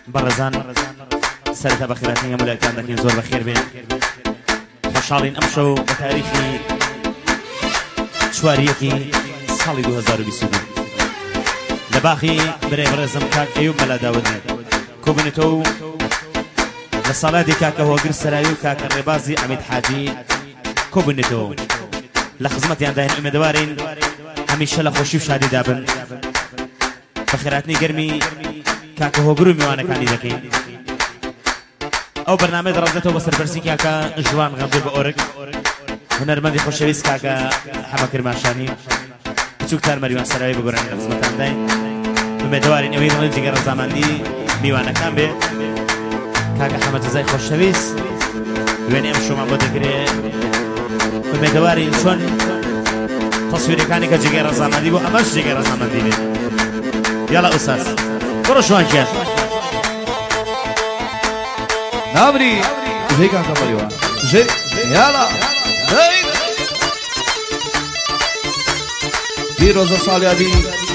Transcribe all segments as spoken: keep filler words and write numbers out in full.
بەڕێزان سەرەتا بەخێراتنی هەموو لایەکان دەکەین زۆر بەخێر بێن خۆشحاڵین ئەم شەو بە تاریخی چواریەکی ساڵی دوو هەزار و بیست و دوو لە باخی برای بەڕێزم کاک ئەیوب مەلا داودی کۆبنێتەوە و لە ساڵاتی کاکە هۆگر سەراوی و کاکە ڕێبازی عەمید حاجی کۆبنێتەوە لە خزمەتیان داهێن ئومێدوارین هەمیشە لە خۆشی و شادی دابن بەخێراتنی گەرمی کاکە هۆگر و میوانەکانی دەکەین ئەو بەرنامەی دەڕازێتەوە بە سەرپەرستی کاکە ژوان غەمدوور بە ئۆرگ هونەرمەندی خۆشەویست کاکە حەمە کرماشانی بچووک تارمەریوان سەراوی بگۆڕێن لە خزمەتان داین ئومێدوارین ئەوەی دڵی جگەرە ڕەزامەندی میوانەکان بێ کاکە حەمە جەزای خۆشەویست وێنێ ئەم شۆمان بۆ دەگرێت ئومێدوارین چۆن تەسویرەکانی کە جگەرە ڕەزامەندی بۆ ئەمەش جگەرە ڕەزامەندی بێت یاڵا ئوستاز بڕۆ شوانکیان نامری ژێ کاکە مەریوان ژێ یاڵا پیرۆزە ساڵیادی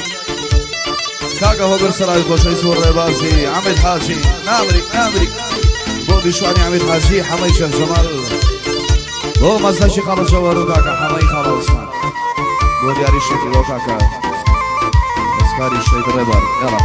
کاکە هۆگر سەراوی خۆشەویست و ڕێبازی عەمید حاجی نامری نامری بۆ بیشوانی عەمید حاجی حەمەی شێخ جەمال بۆ مەزدەشی خاڵە جەوهەر و کاکە حەمەی خاڵە عوسمان بۆ دیاری شێتی بۆ کاکە مەسکاری شێت ڕێبار یاڵا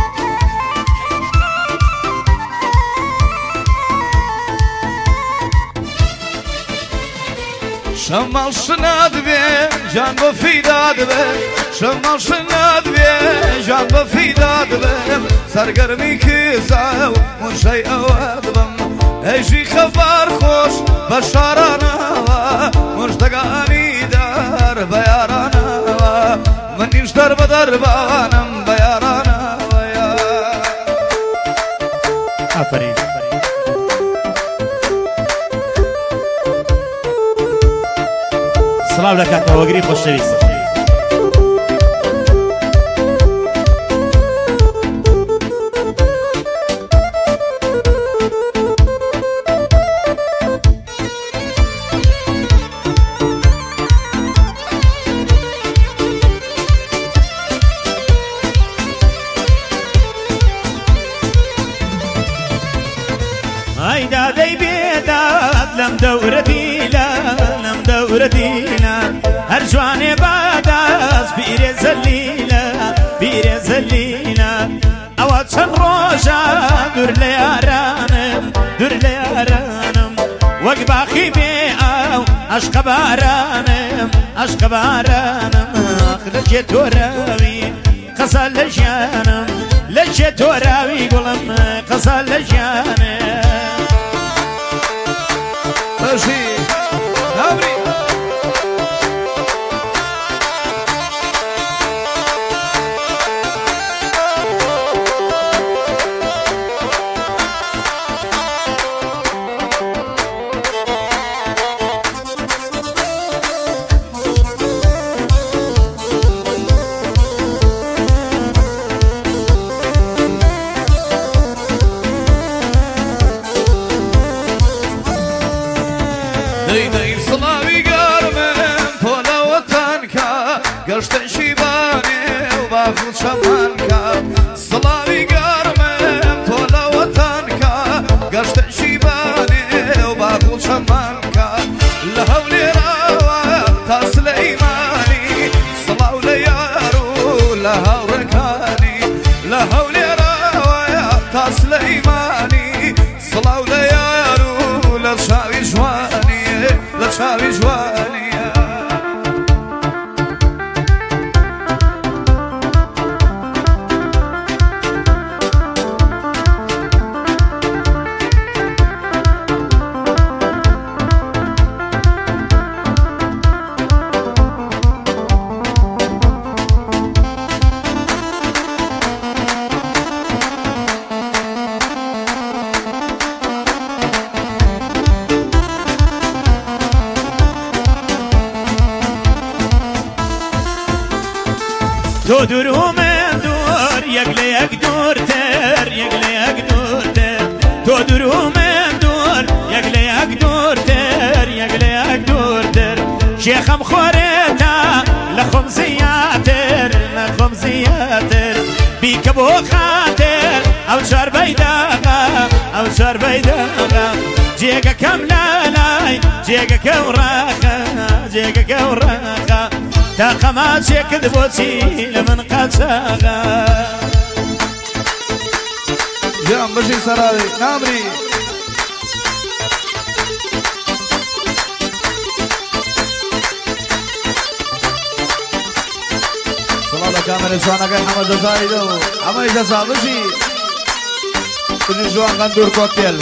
شەماڵ شناد بێ ژان بۆ فیداد بێ شەماڵ شناد بێ ژان بە فیداد بێ سەرگەرمی کیسا و مونشەی ئەوە دبم ئەیژی خەبار خۆش بە شارانەوە مژدەگانی دار بە یارانەوە منیش دەر بە دەربانم بە یارانەوە ئافرین سڵاو لە کاکە هۆگری خۆشەویست ئایدا دەی بێداد لەم دەورە دیلە لەم دەورە دیلە هەر جوانێ بادەست بیرێ زەلیلە بیرێ زەلیلە ئەوە چەند ڕۆژە دوور لە یارانم دوور لە یارانم وەک باخی بێ ئەو عەشقە بارانم عەشقە بارانم ئاخ لە جێ تۆراوی قەسە لە ژیانم لە جێ تۆراوی گوڵم قەسە لە ژیانم ماشي نامري گەشتە شیبانێ و باخود شەمانکە سڵاوی گەرمم تۆ لە وەتانکە گەشتە شیبانێ و باخود شەمانکە لە هەولێراوە تا سلەیمانی سڵاو لە یار و لە هاوڕێکانی لە هەولێراوە تا سلەیمانی سڵاو لە یار و لە چاوی جوانی لە چاوی جوانی تۆ دوور و من دوور یەک لە یەک دوورتر یەک لە یەک دوورتر تۆ دوور و من دوور یەک لە یەک دوورتر یەک لە یەک دوورتر شێخەم خۆرێتە لە خۆم زیاتر لە خۆم زیاتر بیکە بۆ خاتر ئەو چاربەی داغا جيجا كملالاي جيجا كوراخا جيجا كوراخا تاقا ما شكذبوتي لمن قاتاغا جام بشي سراري نامري صلاة كامل جوانا كان حمد جزائي دو عمي جزا بشي كل جوان غندور كوكتيل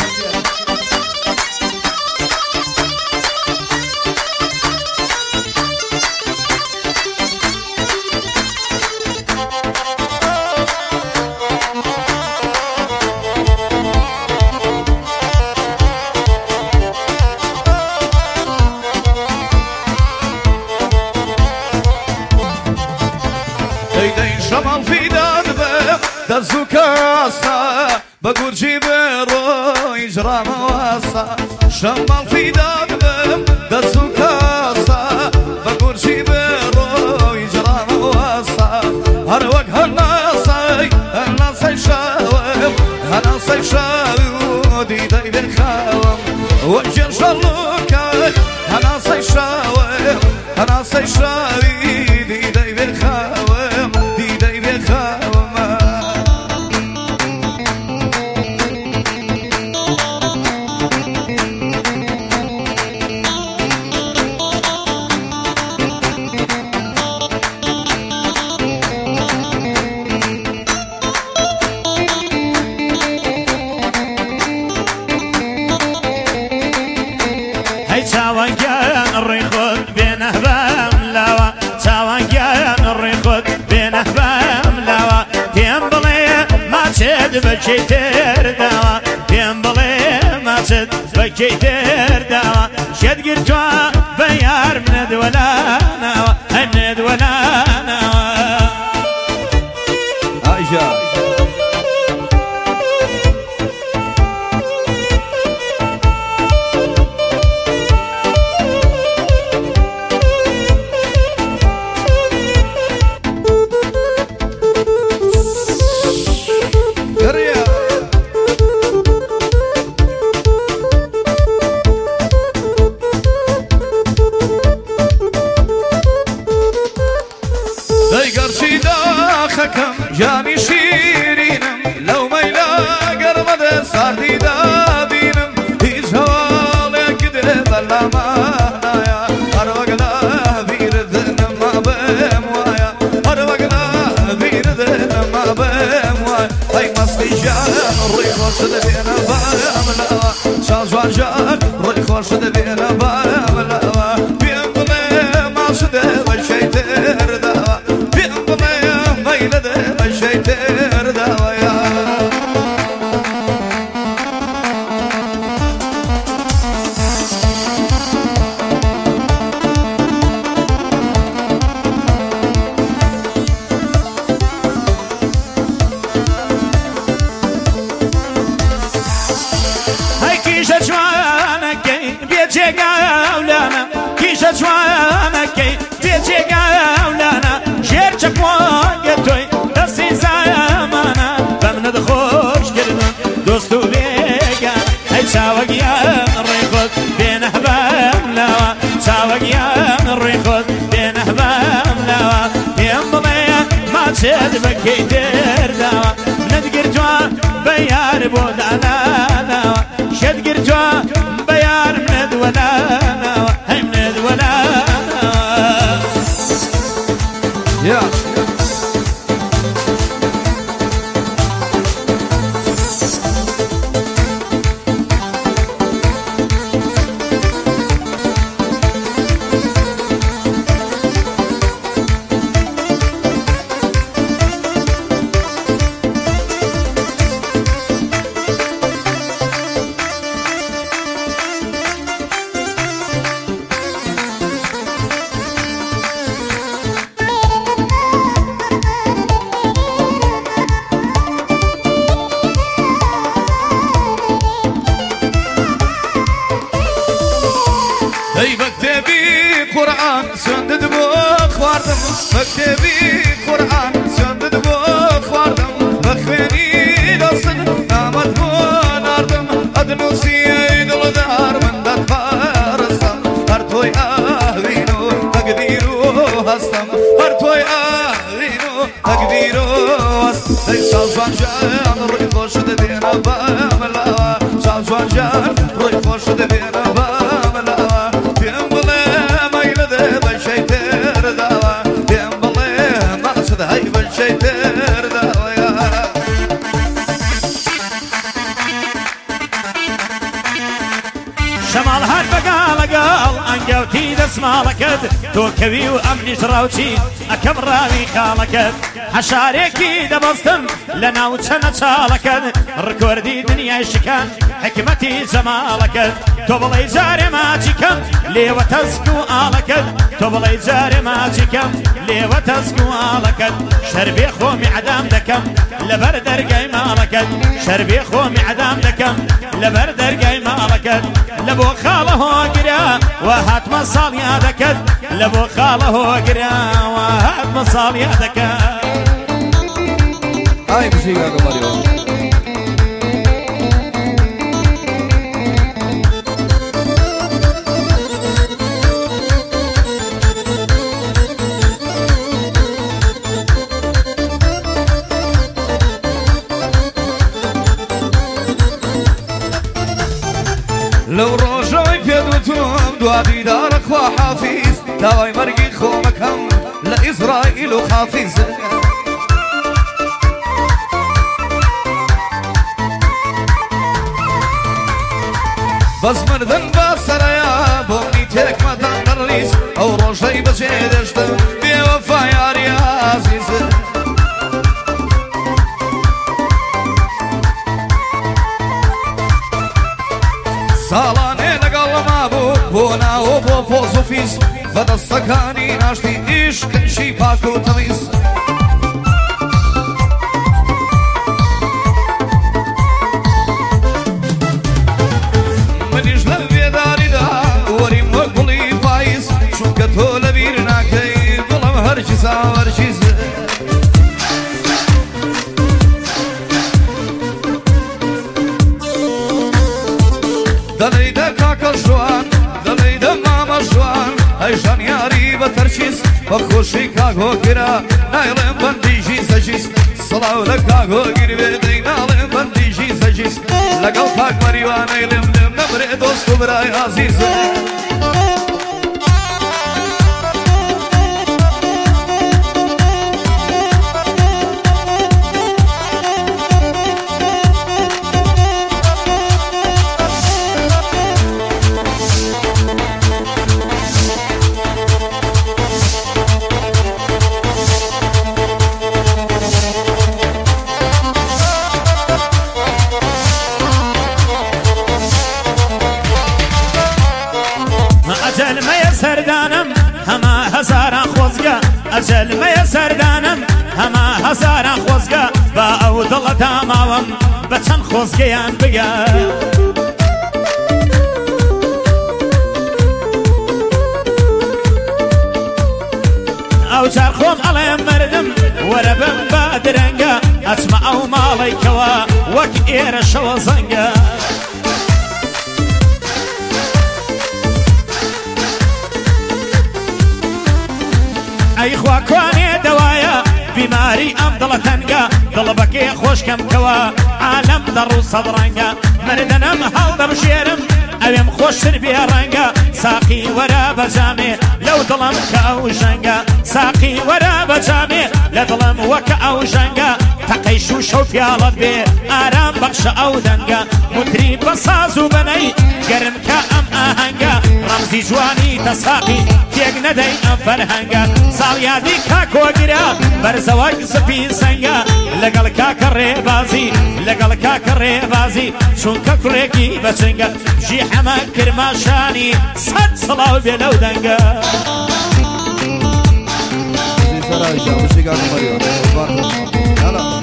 دزوكاسا بقول جيب روي جرام واسا شمال في دادبم دزوكاسا بقول جيب روي جرام واسا هروق هالناسي هالناسي شاوم هالناسي شاوم دي داي بالخاوم وجن شلوكاي هالناسي شاوم هالناسي شاوي دي داي بالخاوم دي داي بالخاوم بكي تر دوا بيم بلي ما سد بكي تر دوا شد قرتوا بيار من دولا نوا من دولا نوا عايشة جاني شيرينم لو ميلا قربت صارتي دابينم هيج هوالك دب اللامانا يا أروقنا بيردن ما بموايا أروقنا بيردن ما بموايا هاي مصري جان ريخ وشد بينا باملاوا شاجوان جان ريخ وشد بينا باملاوا بيمضي ما شد وشي تردوا بيمضي ميلد الشيطان دوايا هاي كيشة جوانكي بيتي قاولانا كيشة جوانكي بيتي قاولانا شير شكواقتوي دستي زمانا بمند خوش كردن دوستو بيقا هاي تساوق يا الريخوت بين أحبام لوا تساوق يا الريخوت بين أحبام لوا يمضي ما تسد بكي دير دوا مند قرتوا بيار بودانا نوا شد قرتوا بيار مند ولا نوا هاي مند ولا نوا يا قرآن سندد بوخ واردم مكتبي قرآن سندد بوخ واردم بخويني دلسن نامت بو ناردم أدنو سيد الغدا هستم هر توی آینو تکبیر است ای شازوان جان روی خوش دبینا با ملاوا شازوان جان روی خوش دبینا با ملاوا بیم بله میل ده بچه تر داوا بیم بله مقصد های بچه تر داوا شمال هر بقال قال انقوتي دسمالكت تو كبي وامني شراوتي اكم راوي خالكت حشاريكي دبستم لنا وشنا شالكت ركوردي دنيا شكان حكمتي جمالكت تو بلي جاري ما تكم لي وتسكو آلكت تو بلي جاري ما تكم لي وتسكو آلكت شربي خومي عدام دكم لبردر قاي مالكت شربي خومي عدام دكم لبردر قاي مالكت لبو خاله قرا وهات مصال يدك لبو خاله قرا وهات مصال يدك هاي موسيقى كماريو لو روجوي بيدوتهم دوا ديدار اخوا حافظ داوي مرقي خومكم لإسرائيل حافظ بس مردن بسريا بومي تك مدن الرئيس او روجي بجيدشتم بيوفا يا ريازيز سالانه لقل ما بو بونا و بو فوز و فیز و دستکانی ناشتی عشق شی پاک و تمیز منیش لبیداری دا وریم و گلی پاییز چون که تو لبیر نکی دلم هر چیزا هر چیز دليدا كاكا جوان دليدا ماما جوان ايشان ياري بترشيس بخوشي كاكو كرا نايلم بنديجي سجيس صلاو لكاكو قربي دي نايلم بنديجي سجيس لقل كاك مريوان ايلم دم نبري دوستو براي عزيز أجل ما يسردانم هما هزارا خوزقا أجل ما يسردانم هما هزارا خوزقا با أو دلتا ماوم بچن خوزقيان بقا أو جار خوم علي مردم وربم بادرنقا أسمع أو مالي كوا وك إير شوزنقا أي خوا كواني دوايا بماري أم دلتنقا دلبكي خوش كم كوا عالم درو صدرنقا مردنم هل دبشيرم أويم خوش تربي رنقا ساقي ورا بجامي لو ظلم كأو جنقا ساقي ورا بجامي لظلم وكأو جنقا تقيشو شوف يا لبي آرام بخش أو دنقا متري بصازو بني قرم كأم آهنقا رمزي جواني تساقي تيق ندي أم فرهنقا ساليادي كاكو قرا برزواج سفي سنقا لقل كاك الريبازي لقل كاك الريبازي شون كاكوريكي بسنقا جي حما كرماشاني صد صلاو بلو دنقا Sarayca, música con Mario, Barro.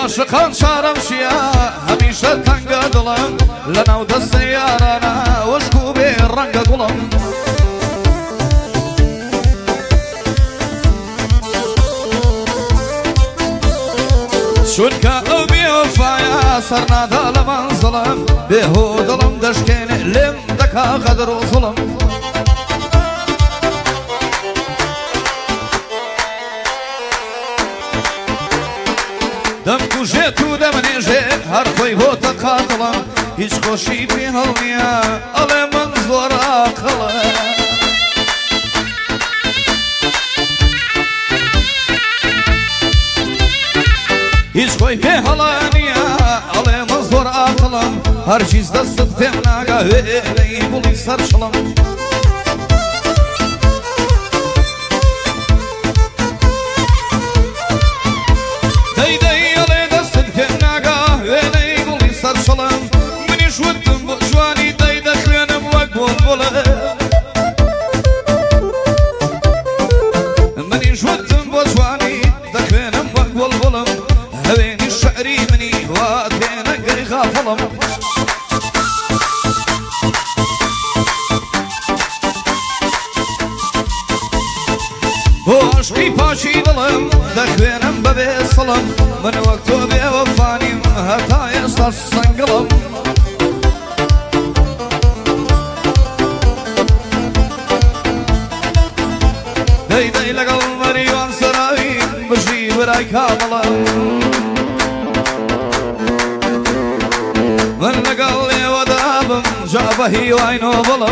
عاشقان شارم شیا همیشه تنگ دلم لناو دست یارانا وشکو به رنگ گلم چونکە ئەو بێوەفایە سەرنادا لە مەنزڵم بێهۆ دڵم دەشکێنێ لێم دەکا غەدر و زوڵم دەمکوژێت و دەمنێژێ هەر خۆی بۆتە قاتڵم هیچ خۆشی پێ هەڵنیە ئەڵێ من زۆر ئاقڵە هیچ خۆی پێ هەڵانیە ئەڵێ من زۆر ئاقڵم هەرگیز دەستت پێم ناگا وێنەی گوڵی سەر شڵم دەی دەی ئەڵێ دەستت پێم ناگا وێنەی گوڵی سەر شڵم منیش وتم بۆ جوانی دەی دەخوێنم وەک بۆڵبۆڵە منیش وتم بۆ جوانی دەخوێنم وەک بۆڵبۆڵم هەوێنی شعری منی وا تێنە گەی غافڵم بۆ عشقی پاشی دڵم دەخوێنم بەبێ سڵم من وەک تۆ بێوەفانیم هەتا ئێستاش سەنگڵم دەی دەی لەگەڵ مەریوان سەراوی بژی برای کامەڵم من لەگەڵ ئێوەدا بم جا بە هیوای نۆبڵم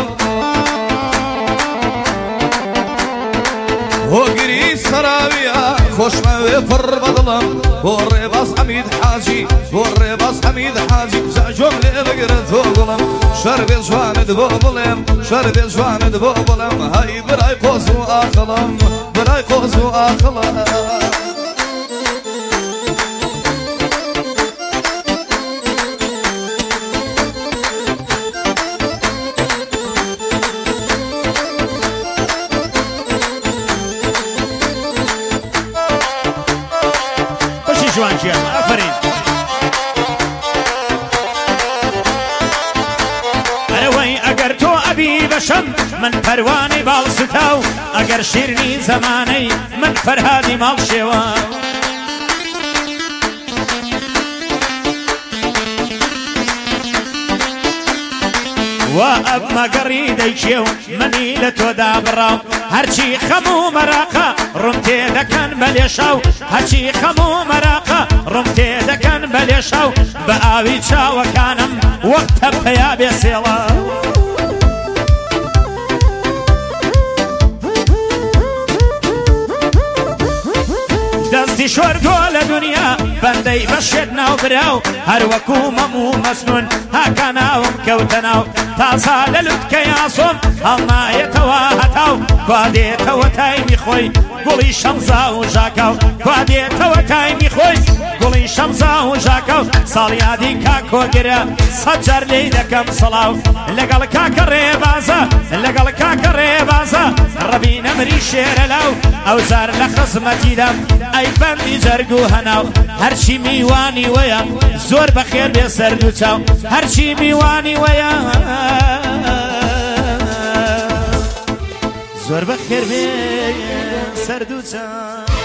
هۆگری سەراویە خۆشمەوێ پڕ بەدڵم بۆ ڕێباز حەمید حاجی بۆ ڕێباز حەمید حاجی جاجۆم لێ بگرێت تۆ گوڵم شەر بێ جوانت بۆ بڵێم شەر بێ جوانت بۆ بڵێم هەی برای قۆز و ئاقڵم برای قۆز و ئاقڵم جوان جیان ئەفەرین ئەرەوەی ئەگەر تۆ ئەبی بەشەم من پەروانەی باڵسوتاو ئەگەر شیرنی زەمانەی من فەرهادی ماڵشێوە وا ئەب مەگەڕی دەیکێ و منی لە تۆدا بڕاو هەرچی خەم و مەراقە ڕوم تێ دەکەن بە لێشاو هەرچی خەم و مەراقە ڕوم تێ دەکەن بە لێشاو بە ئاوی چاوەکانم وەختە پەیا بێ سێڵە دەستی شۆردۆ لە دنیا بەندەی بەشێت ناو براو هەروەکو مەم و مەسنون هاکە ناوم کەوتە ناو تازا لە لوتکە یاسۆم هەڵنایەتەوە هەتاو کوا دێتەوە تایمی خۆی گوڵی شەمزا و ژاکاو کوا دێتەوە تایمی خۆی گوڵی شەمزا و ژاکاو ساڵیادی کاکۆگرە سەد جار لێی دەکەم سەڵاو لەگەڵ کاکە ڕێبازە لەگەڵ کاکە ڕێبازە ڕەبینە مری شێرە لاو ئەو زار لە خزمەتیدەم ئەی بەندی جەرگ و هەناو هەرچی میوانی وەیە زۆر بەخێر بێ سەرد و چاو هەرچی میوانی وەیە زۆر بەخێر بێ سەرد و چاو